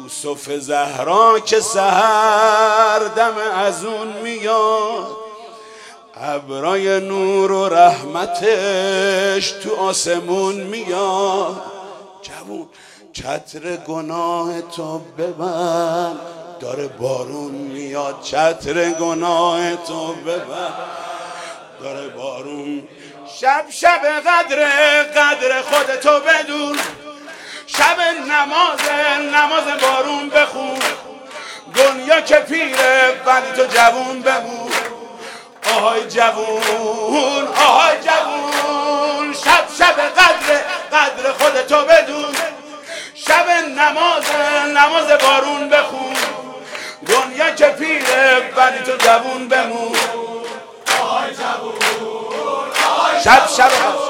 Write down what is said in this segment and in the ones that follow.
یوسف زهرا که سحر دم از اون میاد، ابرای نور و رحمتش تو آسمون میاد. جوون چتر گناه تو ببند، داره بارون میاد. چتر گناه تو ببند، داره بارون. شب قدر خودتو بدون، شب نماز بارون بخون. دنیا که پیره ولی تو جوون بمون. آهای جوون، آهای جوون. شب قدر خودتو بدون، شب نماز بارون بخون. دنیا که پیره ولی تو جوون بمون. آهای جوون، آهای شب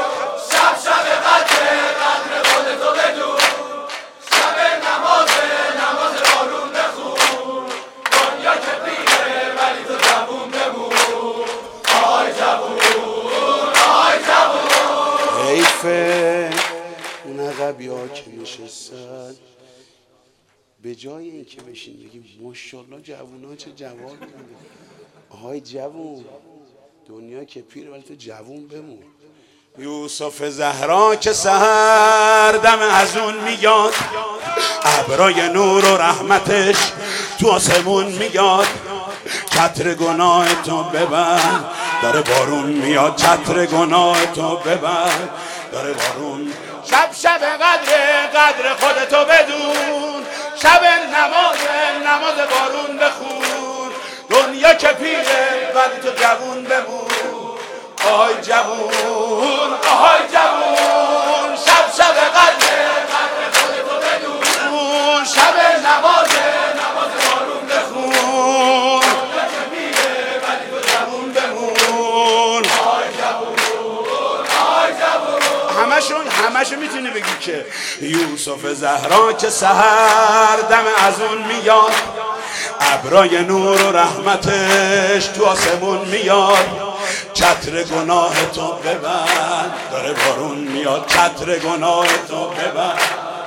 قدر خودتو بدون، شب نماز بارون بخون. دنیا که پیره ولی تو جوون بمون. آهای جوون، آهای جوون. حیفه اون عقبی ها که نشستن، به جای این که بشین بگیم ماشاءالله جوونا چه جوانی بودن. آهای جوون، دنیا که پیر ولی تو جوون بمون. یوسف زهرا که سحر دم از اون میاد، ابرای نور و رحمتش تو آسمون میاد. چتر گناه تو ببند، داره بارون میاد. چتر گناه تو ببند، داره بارون. شب قدر خودتو بدون، شب نماز بارون بخون. دنیا که پیره ولی تو جوون بمون. آهای جوون، آهای جوون. شب قدر خودتو بدون، شب نماز بارون بخون. دنیا که پیره ولی تو جوون بمون. آهای جوون، آهای جوون. همشون میتونی بگی که یوسف زهرا که سحر دم از اون میاد، ابرای نور و رحمتش تو آسمون میاد. چتر گناه تو ببند، داره بارون میاد. چتر گناه تو ببند.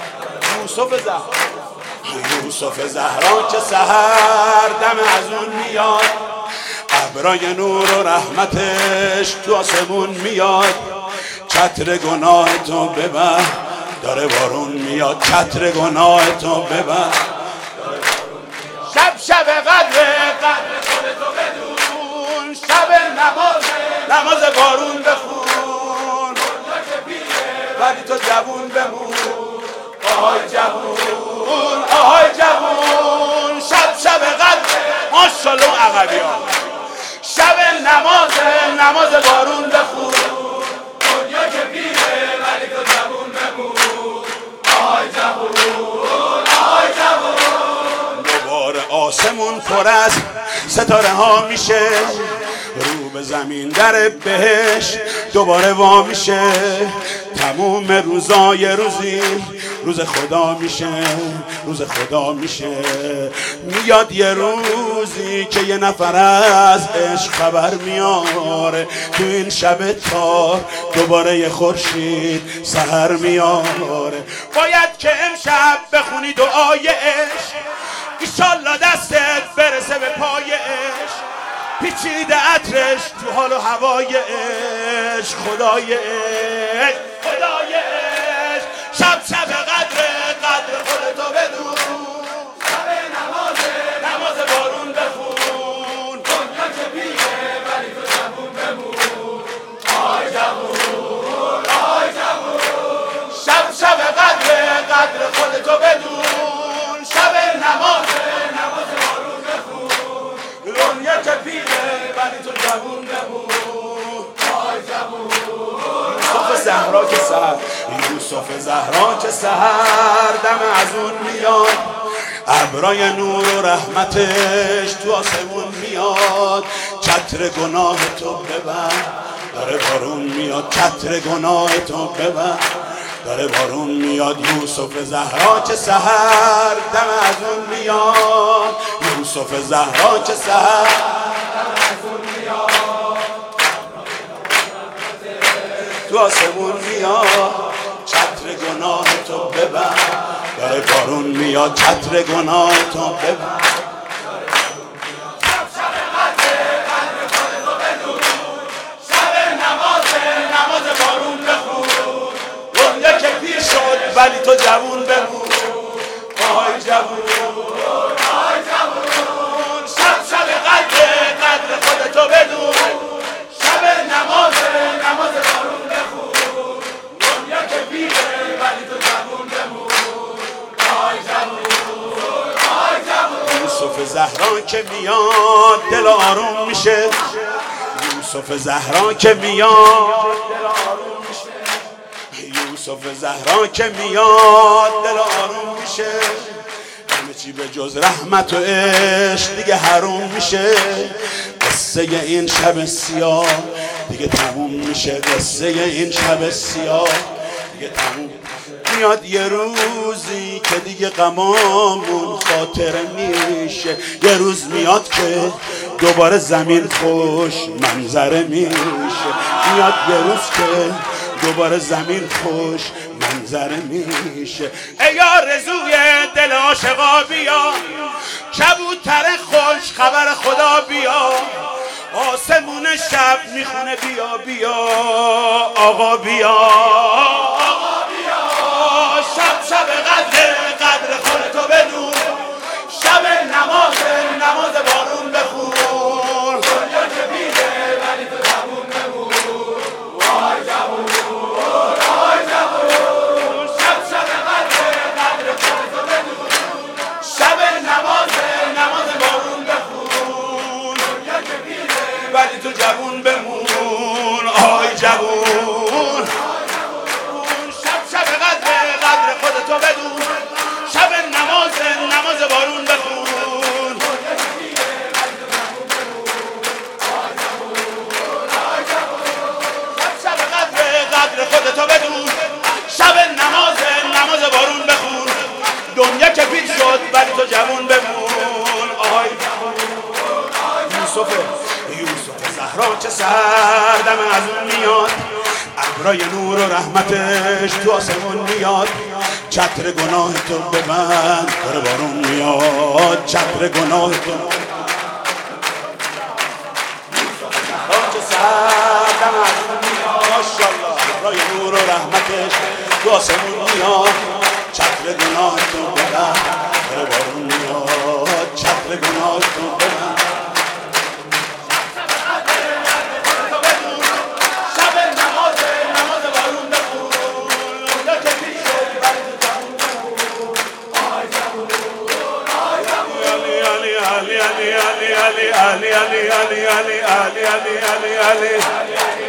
یوسف زهرا که سحر دم از اون میاد، ابرای نور و رحمتش تو آسمون میاد. چتر گناه تو ببند، داره بارون میاد. چتر گناه تو ببند. شب قدر خودتو بدون، شب نماز بارون بخون. دنیا که پیره ولی تو جوون بمون. آهای جوون، آهای جوون. شب قدر ماشاءالله عقبی ها. شب نماز بارون بخون. دنیا که پیره ولی تو جوون بمون. آهای جوون، آهای جوون. دوباره آسمون پر از ستاره ها میشه، رو به زمین در بهش دوباره وا میشه. تموم روزای روز خدا میشه، روز خدا میشه. میاد یه روزی که یه نفر از عشق خبر میاره. تو این شب تار دوباره یه خورشید سحر میاره. باید که امشب بخونی دعای عشق، ایشالله دستت برسه به پای عشق. پیچیده عطرش تو حال و هوای عشق. خدای عشق، خدای عشق. شب قدر خودتو بدون، شب نماز بارون بخون. دنیا که پیره ولی تو جوون بمون. آی جوون، آی جوون. شب قدر خودتو بدون، شب نماز بارون بخون. دنیا که پیره ولی تو جوون بمون. آی جوون. یوسف زهرا که سحر دم از اون میاد، ابرای نور و رحمتش تو آسمون میاد. چتر گناه تو ببند، داره بارون میاد. چتر گناه تو ببند، داره بارون میاد. یوسف زهرا که سحر دم از اون میاد. یوسف زهرا که سحر دم از اون میاد. تو آسمون میاد. چتر گناه تو ببند، داره بارون میاد چتر گناه تو ببند. ولی تو جوون بمون، آهای جوون، آهای جوون. شب قدر خودتو بدون، شب نماز بارون بخون. دنیا که پیره ولی تو جوون بمون، آهای جوون، آهای جوون. یوسف زهرا که میاد دل آروم میشه، یوسف زهرا که میاد دل آروم میشه، یوسف زهرا که میاد دل آروم میشه. همه چی به جز رحمت و عشق دیگه حروم میشه. قصه این شب سیاه دیگه تموم میشه، قصه این شب سیاه دیگه تموم میاد. یه روزی که دیگه غمامون خاطره میشه، یه روز میاد که دوباره زمین خوش منظره میشه. میاد یه روز که دوباره زمین خوش منظره میشه. ای آرزوی دل عاشقا بیا، کبوتر خوش خبر خدا بیا. آسمون شب میخونه بیا بیا آقا بیا، آقا بیا. شب قدر خودتو بدون، شب نماز بارون بخون. دنیا که بیده ولی تو جوون بمون، وای جوون. ولی تو جوون بمون، آی جوون. شب قدر خودتو بدون، شب نماز بارون بخون. شب قدر خودتو بدون، شب نماز بارون بخون. دنیا که پیر شد ولی تو جوون بمون، آی یوسف زهرا چه سردم از اون میاد، ابرای نور و رحمتش تو آسمون میاد. چتر گناه تو ببند داره بارون میاد، چتر گناه تو. یوسف زهرا چه سردم از اون میاد، ماشاءالله. ابرای نور و رحمتش تو آسمون میاد، چتر گناه تو ببند داره بارون میاد، چتر گناه تو ببند. Ali